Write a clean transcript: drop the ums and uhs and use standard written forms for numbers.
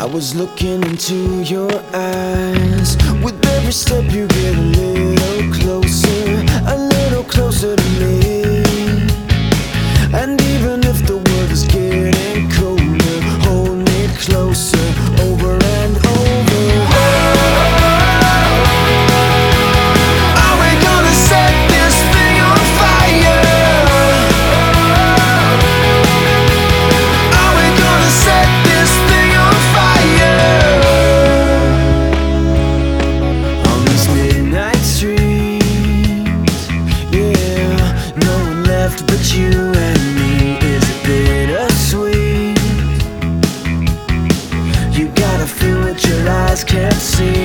I was looking into your eyes. With every step you get a little closer to me. And even if the world is getting colder, hold me closer, over and over. Are we gonna set this thing on fire? Are we gonna set this thing on fire? On these midnight streets, yeah, no one left but you and me. Is it bittersweet? You gotta feel what your eyes can't see.